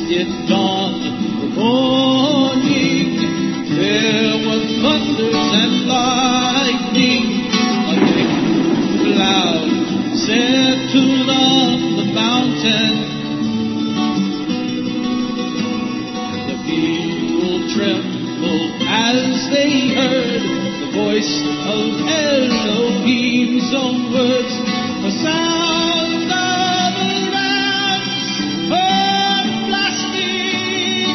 it dawned morning. There were thunders and lightning. A thick cloud settled on the mountain. The people trembled as they heard the voice of Elohim's own words. A sound of a ram's horn blasting.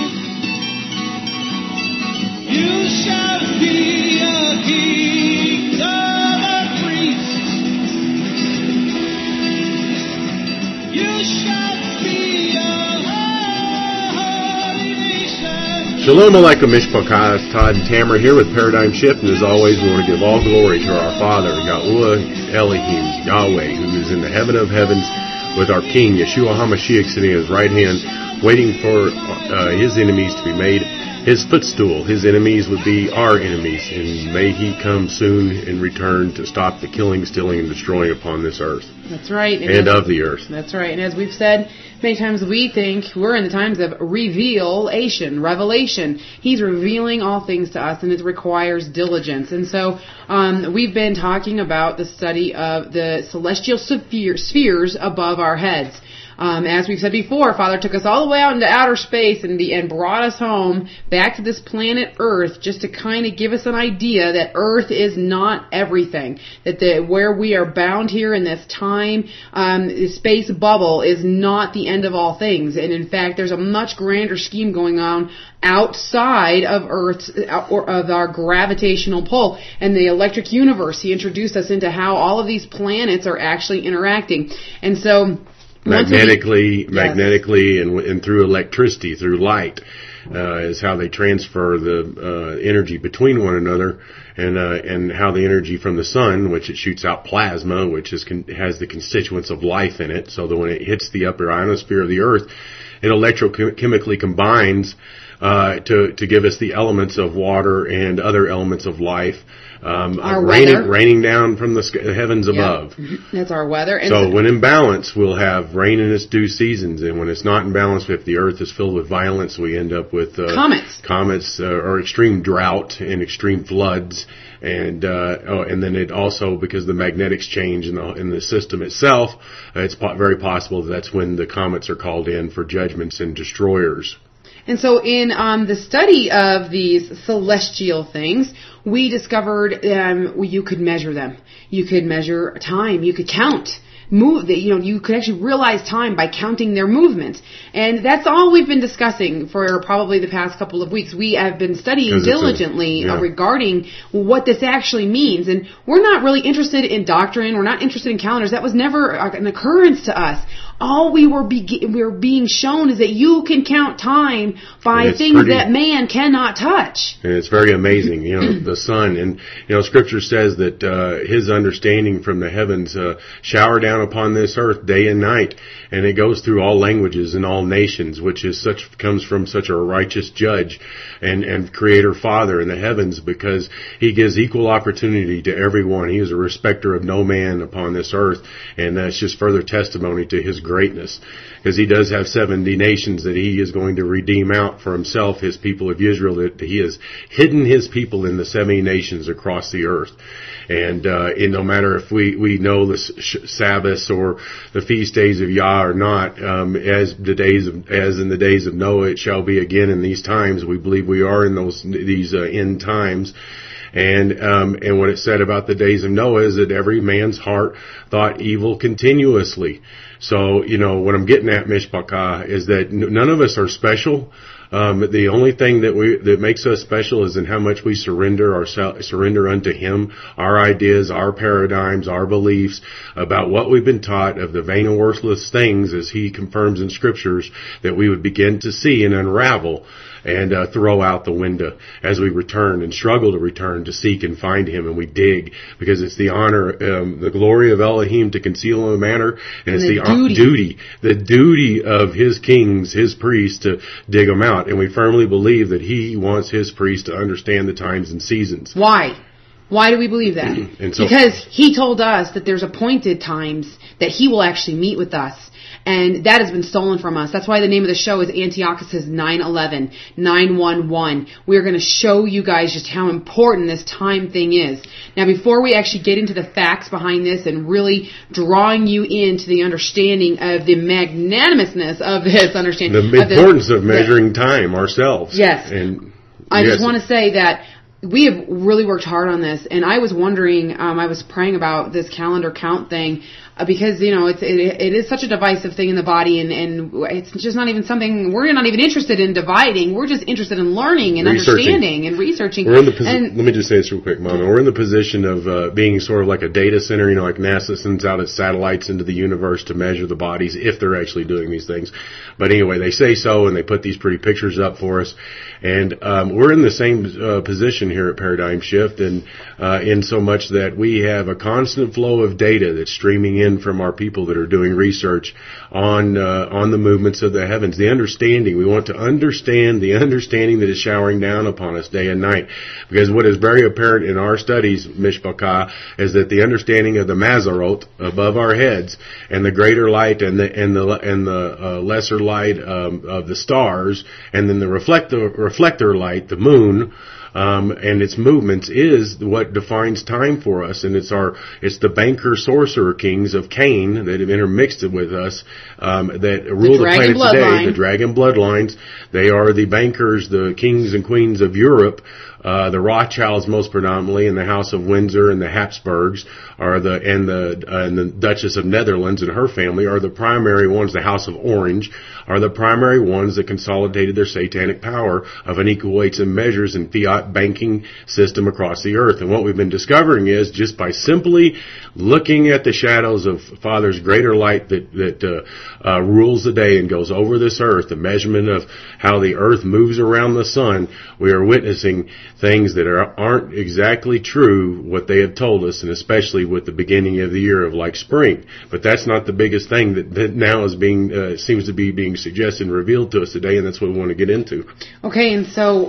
You shall be a kingdom of priests. You shall be a holy nation. Shalom Aleichem Mishpachah. It's Todd and Tamara here with Paradigm Shift, and as always, we want to give all glory to our Father, Yahuwah Elohim, Yahweh, who is in the heaven of heavens, with our King, Yeshua HaMashiach, sitting at his right hand, waiting for his enemies to be made his footstool. His enemies would be our enemies, and may he come soon and return to stop the killing, stealing, and destroying upon this earth. That's right. And of the earth. That's right. And as we've said many times, we think we're in the times of revelation. He's revealing all things to us, and it requires diligence. And so we've been talking about the study of the celestial spheres above our heads. As we've said before, Father took us all the way out into outer space and brought us home back to this planet Earth just to kind of give us an idea that Earth is not everything. That where we are bound here in this time, space bubble is not the end of all things. And in fact, there's a much grander scheme going on outside of Earth's, or of our gravitational pull. And the electric universe, he introduced us into how all of these planets are actually interacting. And so, magnetically, and through electricity, through light, is how they transfer the energy between one another, and how the energy from the sun, which it shoots out plasma, which has the constituents of life in it, so that when it hits the upper ionosphere of the Earth, it electrochemically combines to give us the elements of water and other elements of life. Raining down from the heavens above. That's our weather. And so when in balance, we'll have rain in its due seasons, and when it's not in balance, if the earth is filled with violence, we end up with comets, or extreme drought and extreme floods, and then it also, because the magnetics change in the system itself, it's very possible that's when the comets are called in for judgments and destroyers. And so in the study of these celestial things, we discovered you could measure them. You could measure time. You could count. You could actually realize time by counting their movement. And that's all we've been discussing for probably the past couple of weeks. We have been studying diligently regarding what this actually means. And we're not really interested in doctrine. We're not interested in calendars. That was never an occurrence to us. All we were being shown is that you can count time by things that man cannot touch. And it's very amazing, the sun. And, Scripture says that his understanding from the heavens shower down upon this earth day and night. And it goes through all languages and all nations, which comes from such a righteous judge and creator Father in the heavens, because he gives equal opportunity to everyone. He is a respecter of no man upon this earth. And that's just further testimony to his greatness, because he does have 70 nations that he is going to redeem out for himself, his people of Israel, that he has hidden his people in the 70 nations across the earth. And no matter if we know the Sabbaths or the feast days of Yah or not, as in the days of Noah, it shall be again in these times. We believe we are in these end times. And what it said about the days of Noah is that every man's heart thought evil continuously. So, what I'm getting at, Mishpachah, is that none of us are special. The only thing that makes us special is in how much we surrender unto Him, our ideas, our paradigms, our beliefs about what we've been taught of the vain and worthless things, as He confirms in Scriptures, that we would begin to see and unravel and throw out the window as we return and struggle to return to seek and find Him, and we dig, because it's the honor, the glory of Elohim to conceal in a manner, and it's the duty of His kings, His priests, to dig them out. And we firmly believe that He wants His priests to understand the times and seasons. Why? Why do we believe that? Because He told us that there's appointed times that He will actually meet with us. And that has been stolen from us. That's why the name of the show is Antiochus' 911, 911. We're going to show you guys just how important this time thing is. Now, before we actually get into the facts behind this and really drawing you into the understanding of the magnanimousness of this understanding. The importance of measuring time ourselves. Yes. And I just want to say that we have really worked hard on this, and I was wondering, I was praying about this calendar count thing, because, you know, it is such a divisive thing in the body, and it's just not even something, we're not even interested in dividing, we're just interested in learning and understanding and researching. We're in let me just say this real quick, Mama. We're in the position of being sort of like a data center, you know, like NASA sends out its satellites into the universe to measure the bodies, if they're actually doing these things. But anyway, they say so, and they put these pretty pictures up for us. And we're in the same position here at Paradigm Shift, and in so much that we have a constant flow of data that's streaming in from our people that are doing research on the movements of the heavens. The understanding, we want to understand the understanding that is showering down upon us day and night. Because what is very apparent in our studies, Mishpachah, is that the understanding of the Mazarot above our heads, and the greater light and the lesser light of the stars, and then the reflector light, the moon, and its movements is what defines time for us, and it's the banker sorcerer kings of Cain that have intermixed it with us, that rule the planet today, the dragon bloodlines. They are the bankers, the kings and queens of Europe. The Rothschilds most predominantly, and the House of Windsor and the Habsburgs and the Duchess of Netherlands and her family are the primary ones. The House of Orange are the primary ones that consolidated their satanic power of unequal weights and measures and fiat banking system across the earth. And what we've been discovering is, just by simply looking at the shadows of Father's greater light that rules the day and goes over this earth, the measurement of how the earth moves around the sun, we are witnessing things that aren't exactly true what they have told us, and especially with the beginning of the year of like spring. But that's not the biggest thing that now is seems to be being suggested and revealed to us today, and that's what we want to get into. Okay, and so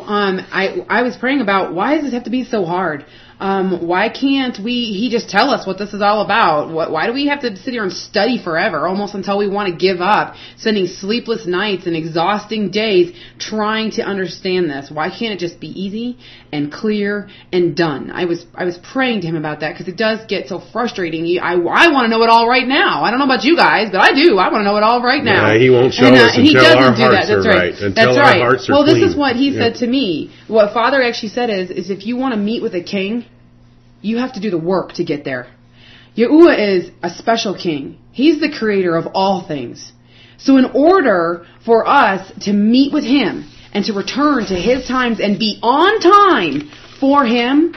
I was praying about, why does this have to be so hard? Why can't he just tell us what this is all about? Why do we have to sit here and study forever, almost until we want to give up, spending sleepless nights and exhausting days trying to understand this? Why can't it just be easy and clear and done? I was praying to him about that, because it does get so frustrating. I want to know it all right now. I don't know about you guys, but I do. I want to know it all right now. Yeah, he won't show us until our hearts are right. Until our hearts are clean. Well, this is what he said to me. What Father actually said is if you want to meet with a king, you have to do the work to get there. Yahuwah is a special king. He's the creator of all things. So in order for us to meet with him and to return to his times and be on time for him,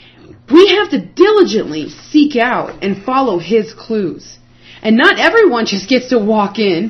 we have to diligently seek out and follow his clues. And not everyone just gets to walk in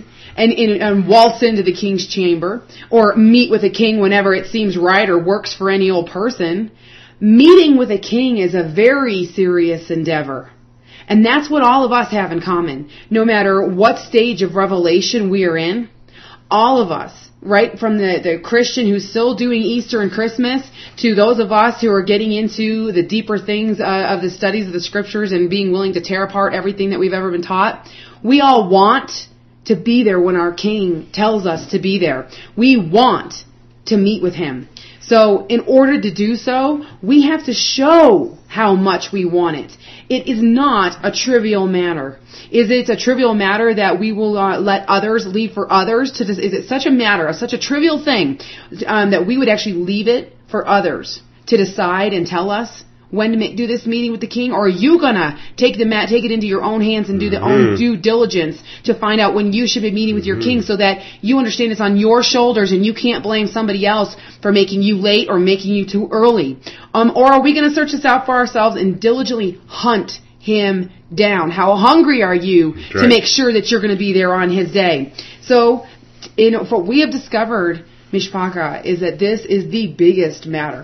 and waltz into the king's chamber, or meet with a king whenever it seems right or works for any old person. Meeting with a king is a very serious endeavor. And that's what all of us have in common. No matter what stage of revelation we are in, all of us, right from the Christian who's still doing Easter and Christmas, to those of us who are getting into the deeper things of the studies of the scriptures and being willing to tear apart everything that we've ever been taught, we all want to be there when our king tells us to be there. We want to meet with him. So in order to do so, we have to show how much we want it. It is not a trivial matter. Is it a trivial matter that we will let others leave for others? Is it such a matter, such a trivial thing, that we would actually leave it for others to decide and tell us when to do this meeting with the king? Or are you gonna take it into your own hands and do the own due diligence to find out when you should be meeting with your king, so that you understand it's on your shoulders and you can't blame somebody else for making you late or making you too early? Or are we gonna search this out for ourselves and diligently hunt him down? How hungry are you to make sure that you're gonna be there on his day? So, what we have discovered, Mishpachah, is that this is the biggest matter.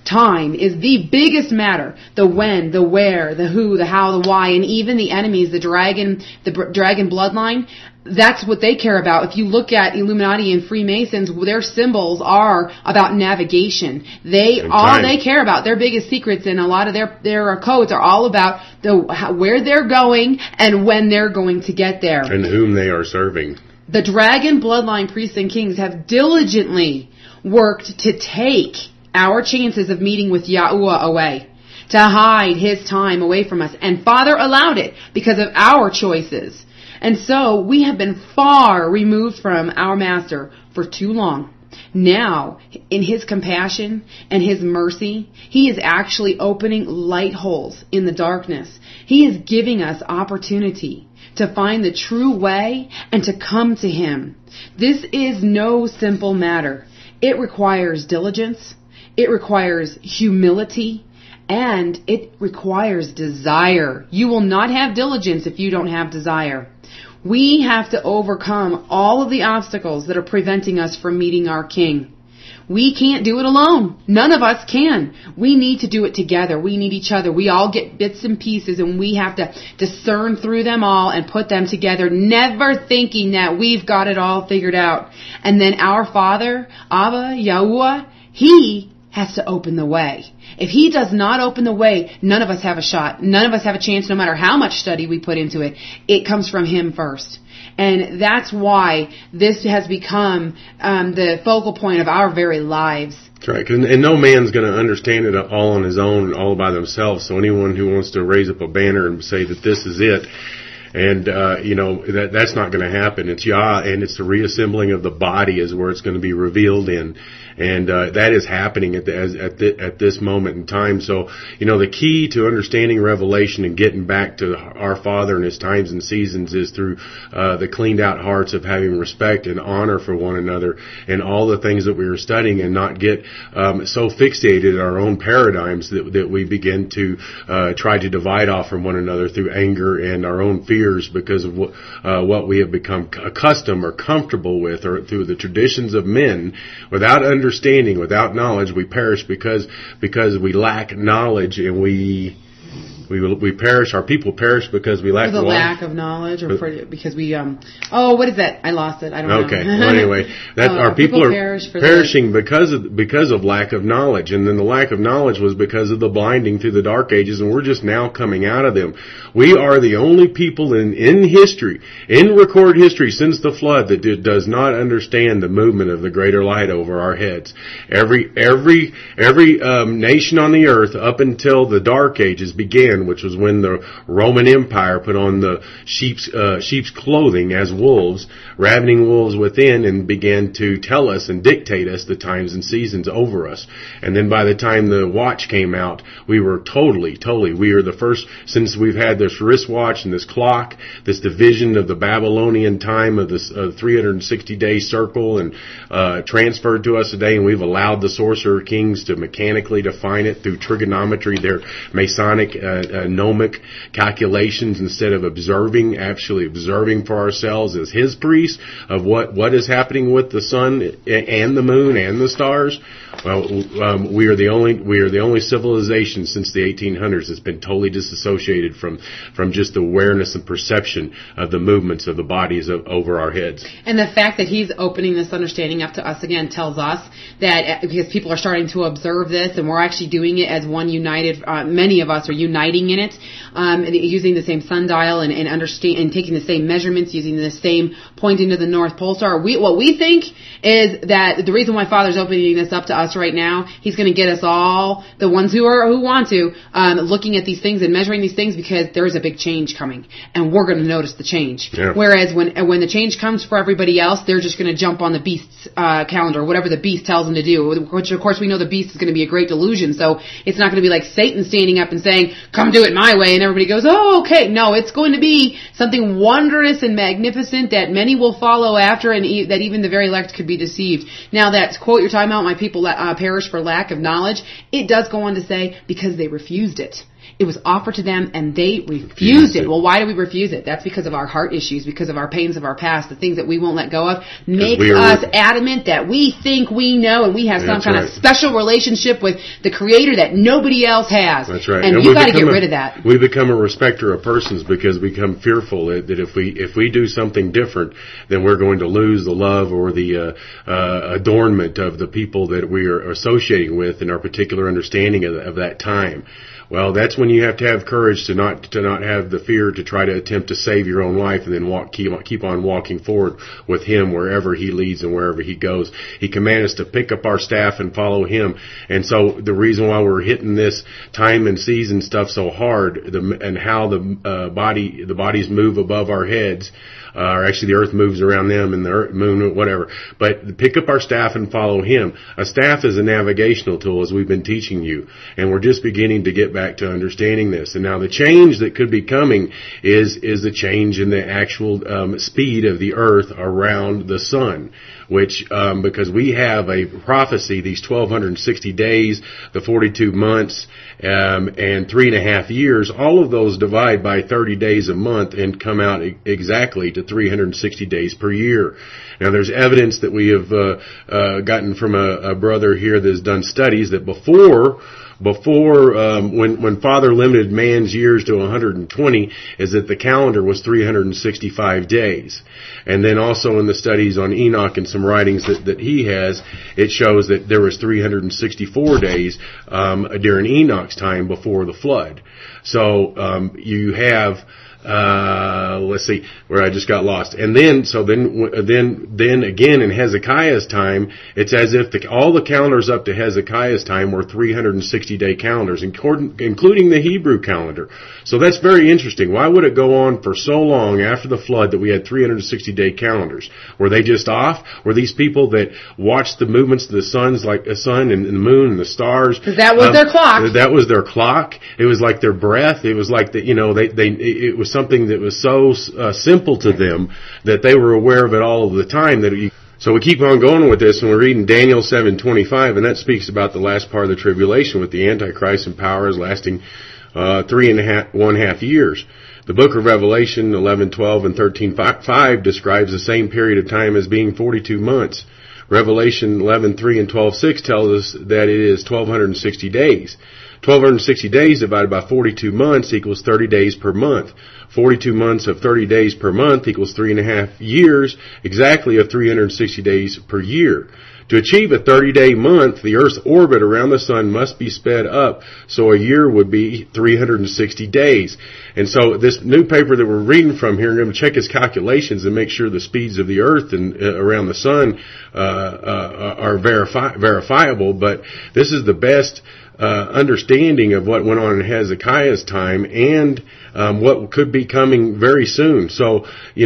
time is the biggest matter. The when, the where, the who, the how, the why, and even the enemies, the dragon bloodline, that's what they care about. If you look at Illuminati and Freemasons, their symbols are about navigation. They care about, their biggest secrets and a lot of their codes are all about where they're going and when they're going to get there. And whom they are serving. The dragon bloodline priests and kings have diligently worked to take our chances of meeting with Yahuwah away, to hide His time away from us. And Father allowed it because of our choices. And so we have been far removed from our Master for too long. Now, in His compassion and His mercy, He is actually opening light holes in the darkness. He is giving us opportunity to find the true way and to come to Him. This is no simple matter. It requires diligence. It requires humility. And it requires desire. You will not have diligence if you don't have desire. We have to overcome all of the obstacles that are preventing us from meeting our King. We can't do it alone. None of us can. We need to do it together. We need each other. We all get bits and pieces, and we have to discern through them all and put them together, never thinking that we've got it all figured out. And then our Father, Abba, Yahuwah, He has to open the way. If He does not open the way, none of us have a shot. None of us have a chance, no matter how much study we put into it. It comes from Him first. And that's why this has become the focal point of our very lives. That's right. And no man's going to understand it all on his own, all by themselves. So anyone who wants to raise up a banner and say that this is it, and, that's not going to happen. It's Yah, and it's the reassembling of the body is where it's going to be revealed in. And that is happening at this moment in time. So, the key to understanding Revelation and getting back to our Father and His times and seasons is through the cleaned out hearts of having respect and honor for one another and all the things that we were studying, and not get so fixated in our own paradigms that we begin to try to divide off from one another through anger and our own fears because of what we have become accustomed or comfortable with, or through the traditions of men. Without understanding, without knowledge, we perish because we lack knowledge, and we perish. Our people perish because we lack lack of knowledge, or because we what is that? I lost it. I don't know. Okay. Well, anyway, our people are perishing because of lack of knowledge, and then the lack of knowledge was because of the blinding through the dark ages, and we're just now coming out of them. We are the only people in history, in recorded history since the flood, that does not understand the movement of the greater light over our heads. Every nation on the earth up until the dark ages began, which was when the Roman Empire put on the sheep's clothing as wolves, ravening wolves within, and began to tell us and dictate us the times and seasons over us. And then by the time the watch came out, we were totally, we are the first, since we've had this wristwatch and this clock, this division of the Babylonian time of this 360-day circle, and transferred to us today, and we've allowed the sorcerer kings to mechanically define it through trigonometry, their Masonic gnomic calculations, instead of actually observing for ourselves as His priests of what is happening with the sun and the moon and the stars. Well, we are the only civilization since the 1800s that's been totally disassociated from just the awareness and perception of the movements of the bodies over our heads. And the fact that He's opening this understanding up to us again tells us that because people are starting to observe this, and we're actually doing it as one united. Many of us are uniting in it, using the same sundial and understand and taking the same measurements, using the same pointing to the North Pole Star. What we think is that the reason why Father's opening this up to us right now, He's going to get us all, the ones who want to, looking at these things and measuring these things, because there is a big change coming, and we're going to notice the change. Yeah. Whereas when the change comes for everybody else, they're just going to jump on the beast's calendar, whatever the beast tells them to do. Which of course we know the beast is going to be a great delusion, so it's not going to be like Satan standing up and saying, "Come do it my way," and everybody goes, "Oh, okay." No, it's going to be something wondrous and magnificent that many will follow after, and that even the very elect could be deceived. Now that quote you're talking about, "My people perish for lack of knowledge," it does go on to say because they refused it. It was offered to them, and they refused it. Well, why do we refuse it? That's because of our heart issues, because of our pains of our past, the things that we won't let go of, makes us adamant that we think we know, and we have some kind of special relationship with the Creator that nobody else has. That's right. And you've got to get rid of that. We become a respecter of persons because we become fearful that if we do something different, then we're going to lose the love or the adornment of the people that we are associating with in our particular understanding of that time. Well, that's when you have to have courage to not have the fear to try to attempt to save your own life, and then keep on walking forward with Him wherever He leads and wherever He goes. He commands us to pick up our staff and follow Him. And so the reason why we're hitting this time and season stuff so hard, and how the bodies move above our heads, or actually the earth moves around them and the moon, whatever. But pick up our staff and follow Him. A staff is a navigational tool, as we've been teaching you. And we're just beginning to get back to understanding this. And now the change that could be coming is the change in the actual speed of the earth around the sun. Which, because we have a prophecy, these 1,260 days, the 42 months, and 3.5 years, all of those divide by 30 days a month and come out exactly to 360 days per year. Now, there's evidence that we have gotten from a brother here that has done studies that before when Father limited man's years to 120, is that the calendar was 365 days. And then also in the studies on Enoch and some writings that he has, it shows that there was 364 days during Enoch's time before the flood. So you have let's see, where I just got lost. And then again in Hezekiah's time, it's as if all the calendars up to Hezekiah's time were 360-day calendars, including the Hebrew calendar. So that's very interesting. Why would it go on for so long after the flood that we had 360-day calendars? Were they just off? Were these people that watched the movements of the sun and the moon and the stars? Because that was their clock. That was their clock. It was like their breath. It was like it was something that was so simple to them that they were aware of it all of the time. So we keep on going with this, and we're reading Daniel 7:25, and that speaks about the last part of the tribulation with the Antichrist and powers lasting 3.5 years. The book of Revelation 11:12 and 13:5 describes the same period of time as being 42 months. Revelation 11:3 and 12:6 tells us that it is 1,260 days. 1,260 days divided by 42 months equals 30 days per month. 42 months of 30 days per month equals 3.5 years, exactly of 360 days per year. To achieve a 30-day month, the Earth's orbit around the sun must be sped up, so a year would be 360 days. And so this new paper that we're reading from here, I'm going to check his calculations and make sure the speeds of the Earth and around the sun are verifiable, but this is the best understanding of what went on in Hezekiah's time and what could be coming very soon. So,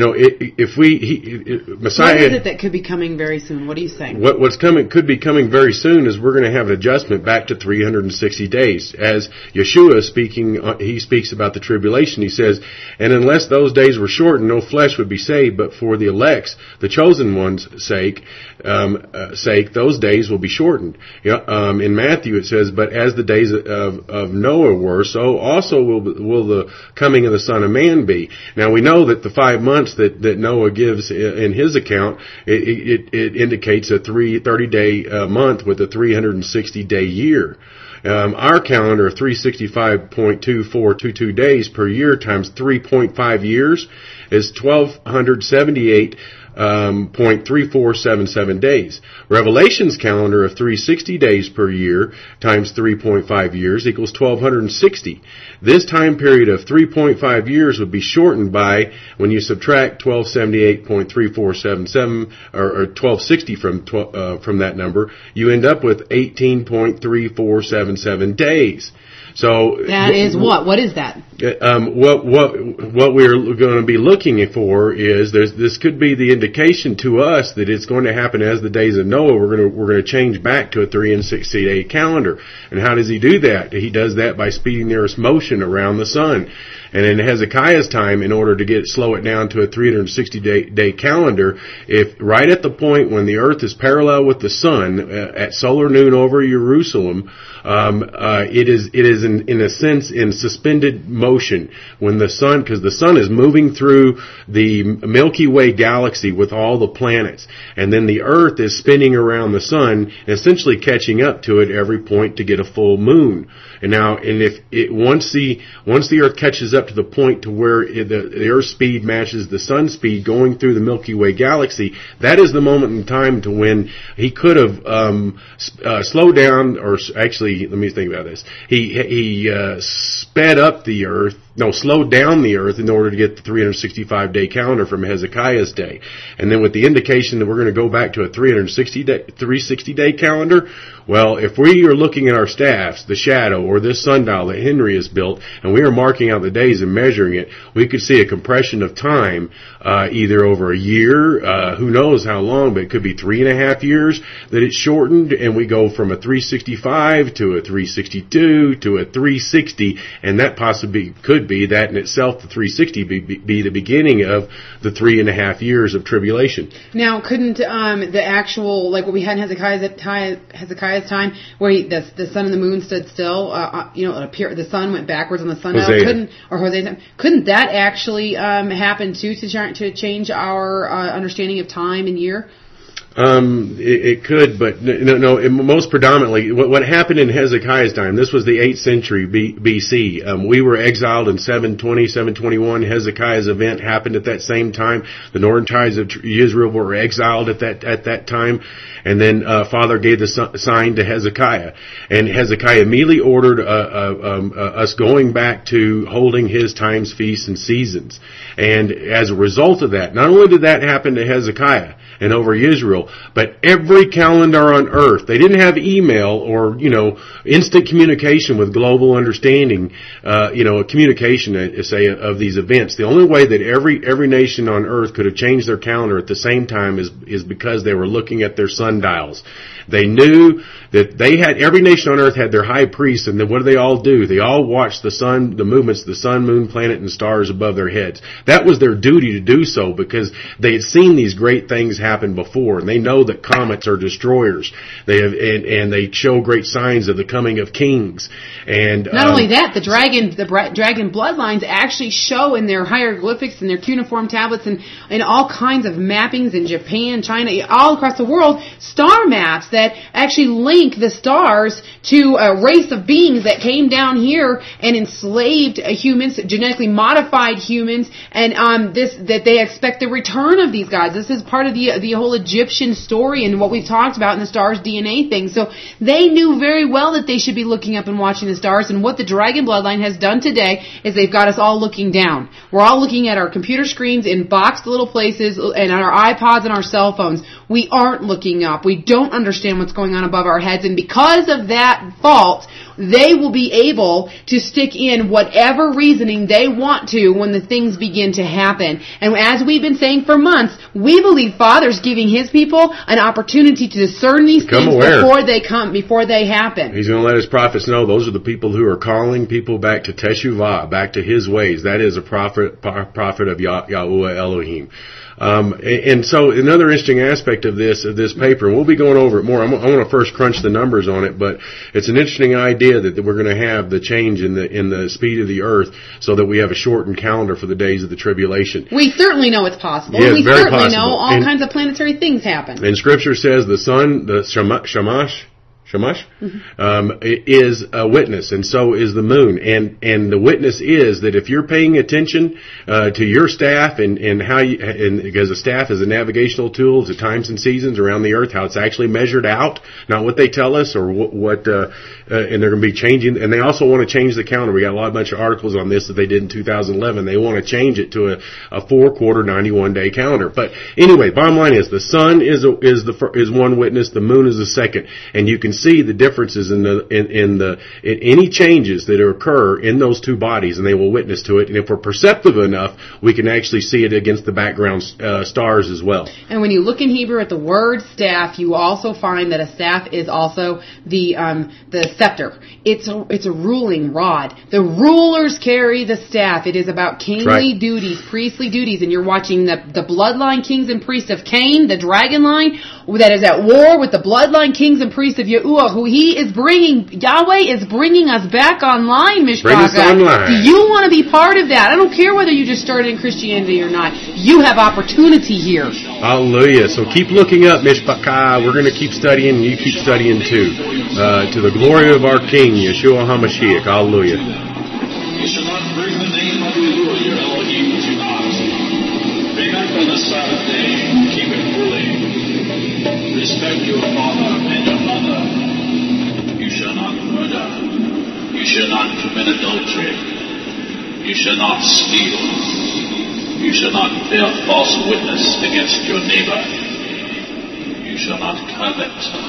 Messiah... What is it that could be coming very soon? What are you saying? Could be coming very soon is we're going to have an adjustment back to 360 days. As Yeshua he speaks about the tribulation. He says, and unless those days were shortened, no flesh would be saved, but for the elect's, the chosen ones' sake, those days will be shortened. In Matthew it says, but as the days of Noah were, so also will the coming of the Son of Man be. Now we know that the 5 months that Noah gives in his account, it indicates a 30-day month with a 360-day year. Our calendar of 365.2422 days per year times 3.5 years is 1,278.3477 days. Revelation's calendar of 360 days per year times 3.5 years equals 1,260. This time period of 3.5 years would be shortened by, when you subtract 1,278.3477 or 1,260 from that number, you end up with 18.3477 days. So that is what? What is that? What we're going to be looking for is this could be the indication to us that it's going to happen as the days of Noah. We're going to change back to a 360-day calendar. And how does he do that? He does that by speeding the Earth's motion around the sun. And in Hezekiah's time, in order to slow it down to a 360-day calendar, if right at the point when the earth is parallel with the sun at solar noon over Jerusalem, it is in a sense in suspended motion when the sun, because the sun is moving through the Milky Way galaxy with all the planets, and then the earth is spinning around the sun, essentially catching up to it every point to get a full moon. And now, once the earth catches up to the point to where the earth's speed matches the sun's speed going through the Milky Way galaxy, that is the moment in time to when he could have slowed down, or actually, let me think about this. He sped up the earth. No, slowed down the earth in order to get the 365-day calendar from Hezekiah's day. And then with the indication that we're going to go back to a 360-day calendar, well, if we are looking at our staffs, the shadow, or this sundial that Henry has built, and we are marking out the days and measuring it, we could see a compression of time, either over a year, who knows how long, but it could be 3.5 years that it's shortened, and we go from a 365 to a 362 to a 360, and that possibly could be that in itself, the 360 be the beginning of the 3.5 years of tribulation. Now, couldn't the actual, like what we had in Hezekiah's time, where the sun and the moon stood still, the sun went backwards on the sundial? Couldn't that actually happen too, to change our understanding of time and year? It could, but no. Most predominantly, what happened in Hezekiah's time, this was the 8th century BC. We were exiled in 720, 721. Hezekiah's event happened at that same time. The northern tribes of Israel were exiled at that time. And then Father gave the sign to Hezekiah, and Hezekiah immediately ordered us going back to holding his times, feasts, and seasons. And as a result of that, not only did that happen to Hezekiah and over Israel, but every calendar on earth. They didn't have email or instant communication with global understanding, communication, say, of these events. The only way that every nation on earth could have changed their calendar at the same time is because they were looking at their sundials. They knew that every nation on earth had their high priest, and then what do they all do? They all watch the sun, the movements of the sun, moon, planet, and stars above their heads. That was their duty to do so because they had seen these great things happen before, and they know that comets are destroyers. And they show great signs of the coming of kings. And not only that, the dragon bloodlines actually show in their hieroglyphics and their cuneiform tablets and all kinds of mappings in Japan, China, all across the world, star maps that actually link the stars to a race of beings that came down here and enslaved humans, genetically modified humans, and that they expect the return of these guys. This is part of the whole Egyptian story and what we've talked about in the stars DNA thing. So they knew very well that they should be looking up and watching the stars, and what the dragon bloodline has done today is they've got us all looking down. We're all looking at our computer screens in boxed little places and on our iPods and our cell phones. We aren't looking up. We don't understand what's going on above our heads, and because of that fault, they will be able to stick in whatever reasoning they want to when the things begin to happen. And as we've been saying for months, we believe Father's giving His people an opportunity to discern these things before they happen. He's going to let His prophets know those are the people who are calling people back to Teshuvah, back to His ways. That is a prophet of Yahuwah Elohim. And so another interesting aspect of this paper, and we'll be going over it more. I want to first crunch the numbers on it, but it's an interesting idea that we're going to have the change in the speed of the earth so that we have a shortened calendar for the days of the tribulation. We certainly know it's possible. Yes, we very certainly possible. know all kinds of planetary things happen. And Scripture says the sun, the Shamash, is a witness, and so is the moon. And the witness is that if you're paying attention to your staff and how because a staff is a navigational tool to times and seasons around the earth, how it's actually measured out, not what they tell us or what and they're going to be changing. And they also want to change the calendar. We got a bunch of articles on this that they did in 2011. They want to change it to a 4-quarter 91-day calendar. But anyway, bottom line is the sun is one witness, the moon is the second, and you can see the differences in any changes that occur in those two bodies, and they will witness to it. And if we're perceptive enough, we can actually see it against the background stars as well. And when you look in Hebrew at the word staff, you also find that a staff is also the scepter. It's a ruling rod. The rulers carry the staff. It is about kingly duties, priestly duties, and you're watching the bloodline kings and priests of Cain, the dragon line, that is at war with the bloodline kings and priests of Yahuwah, who Yahweh is bringing us back online, Mishpacha. Bring us online. Do you want to be part of that? I don't care whether you just started in Christianity or not. You have opportunity here. Hallelujah. So keep looking up, Mishpacha. We're going to keep studying, and you keep studying too. To the glory of our King, Yeshua HaMashiach. Hallelujah. You shall not bring the name of Yahuwah your Elohim to naught. Remember the Sabbath day, keep it holy. Respect your father and your mother. You shall not murder. You shall not commit adultery. You shall not steal. You shall not bear false witness against your neighbor. You shall not covet.